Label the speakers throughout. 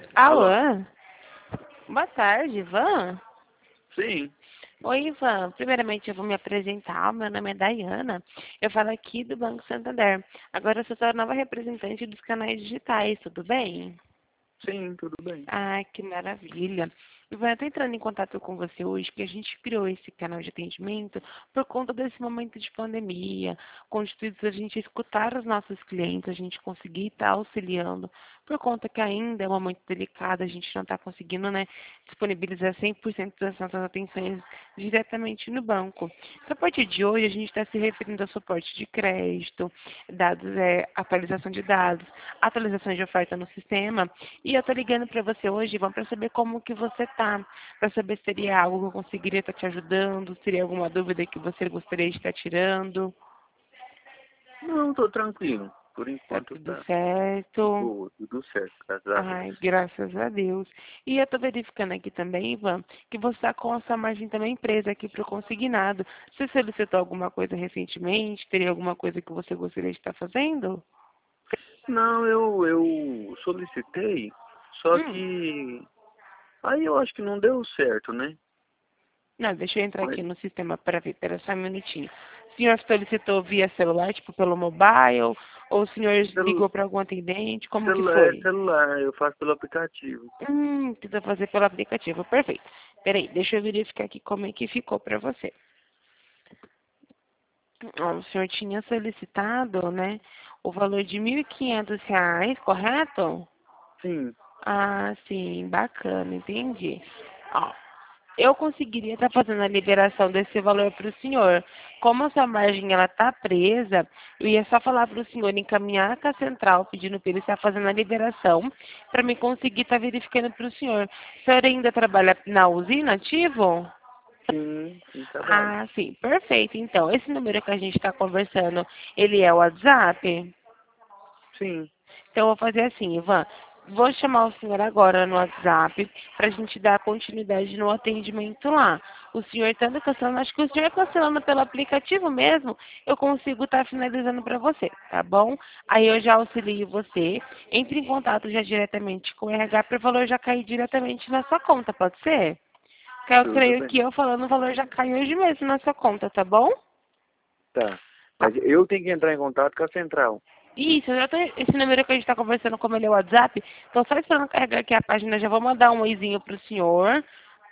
Speaker 1: Alô?
Speaker 2: Alô? Boa tarde, Ivan.
Speaker 1: Sim.
Speaker 2: Oi, Ivan. Primeiramente, eu vou me apresentar. Meu nome é Dayana. Eu falo aqui do Banco Santander. Agora eu sou a nova representante dos canais digitais, tudo bem?
Speaker 1: Sim, tudo bem.
Speaker 2: Ai, que maravilha. Ivan, eu estou entrando em contato com você hoje, porque a gente criou esse canal de atendimento por conta desse momento de pandemia, com o intuito a gente escutar os nossos clientes, a gente conseguir estar auxiliando, por conta que ainda é um momento delicado, a gente não está conseguindo, né, disponibilizar 100% das nossas atenções diretamente no banco. Então, a partir de hoje, a gente está se referindo ao suporte de crédito, dados, atualização de dados, atualização de oferta no sistema, e eu tô ligando para você hoje, Ivan, para saber como que você tá, para saber se seria algo que eu conseguiria estar te ajudando, seria alguma dúvida que você gostaria de estar tirando.
Speaker 1: Não, tô tranquilo. Por
Speaker 2: Tá
Speaker 1: enquanto
Speaker 2: tudo
Speaker 1: tá
Speaker 2: certo?
Speaker 1: tudo certo, graças a
Speaker 2: Ai,
Speaker 1: Deus.
Speaker 2: graças a Deus. E eu tô verificando aqui também, Ivan, que você está com a sua margem também presa aqui para o consignado. Você solicitou alguma coisa recentemente? Teria alguma coisa que você gostaria de estar fazendo?
Speaker 1: Não, eu solicitei, só
Speaker 2: Hum.
Speaker 1: que aí eu acho que não deu certo, né?
Speaker 2: Não, deixa eu entrar
Speaker 1: Mas
Speaker 2: aqui no sistema para ver, pera só um minutinho. O senhor solicitou via celular, tipo pelo mobile, ou o senhor
Speaker 1: celu-
Speaker 2: ligou para algum atendente? Como que foi?
Speaker 1: celular, eu faço pelo aplicativo.
Speaker 2: Precisa fazer pelo aplicativo, perfeito. Peraí, deixa eu verificar aqui como é que ficou para você. Ó, o senhor tinha solicitado, né, o valor de R$ 1.500, correto?
Speaker 1: Sim.
Speaker 2: Ah, sim, bacana, entendi. Ó, eu conseguiria estar fazendo a liberação desse valor para o senhor. Como a sua margem ela está presa, eu ia só falar para o senhor encaminhar com a central, pedindo para ele estar fazendo a liberação, para mim conseguir estar verificando para o senhor. O senhor ainda trabalha na usina ativo?
Speaker 1: Sim, trabalho.
Speaker 2: Ah, sim, perfeito. Então, esse número que a gente está conversando, ele é o WhatsApp?
Speaker 1: Sim,
Speaker 2: Então, eu vou fazer assim, Ivan. Vou chamar o senhor agora no WhatsApp para a gente dar continuidade no atendimento lá. O senhor estando cancelando, acho que o senhor cancelando pelo aplicativo mesmo, eu consigo estar finalizando para você, tá bom? Aí eu já auxilio você. Entre em contato já diretamente com o RH para o valor já cair diretamente na sua conta, pode ser? Que eu
Speaker 1: tudo
Speaker 2: creio
Speaker 1: bem.
Speaker 2: que eu falando o valor já cai hoje mesmo na sua conta, tá bom?
Speaker 1: Tá.
Speaker 2: Tá.
Speaker 1: Mas eu tenho que entrar em contato com a central.
Speaker 2: Isso, eu já tô, esse número que a gente está conversando, como ele é o WhatsApp, tô só esperando carregar aqui a página, já vou mandar um oizinho pro senhor,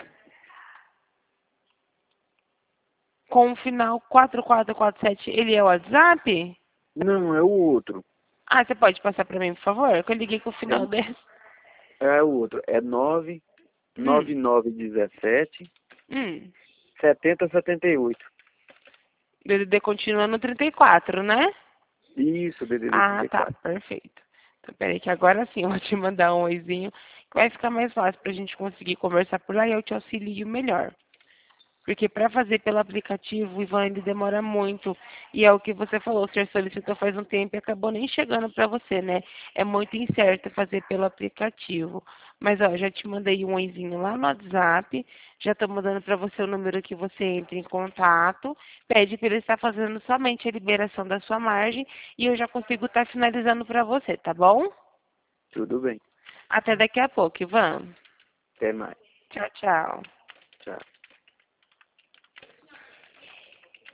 Speaker 2: com o final 4447, ele é o WhatsApp?
Speaker 1: Não, é o outro.
Speaker 2: Ah, você pode passar para mim, por favor? Que eu liguei com o
Speaker 1: É,
Speaker 2: final desse.
Speaker 1: é o outro. É 9
Speaker 2: Hum,
Speaker 1: 9917
Speaker 2: hum.
Speaker 1: 7078.
Speaker 2: DDD continua no 34, né?
Speaker 1: Isso, DDD
Speaker 2: Ah, tá,
Speaker 1: 34.
Speaker 2: perfeito. Então, peraí que agora sim eu vou te mandar um oizinho, que vai ficar mais fácil pra gente conseguir conversar por lá e eu te auxilio melhor. Porque para fazer pelo aplicativo, o Ivan, ele demora muito. E é o que você falou, o senhor solicitou faz um tempo e acabou nem chegando para você, né? É muito incerto fazer pelo aplicativo. Mas, ó, já te mandei um oizinho lá no WhatsApp. Já estou mandando para você o número que você entra em contato. Pede para ele estar fazendo somente a liberação da sua margem. E eu já consigo estar finalizando para você, tá bom?
Speaker 1: Tudo bem.
Speaker 2: Até daqui a pouco, Ivan.
Speaker 1: Até mais.
Speaker 2: Tchau, tchau.
Speaker 1: Tchau.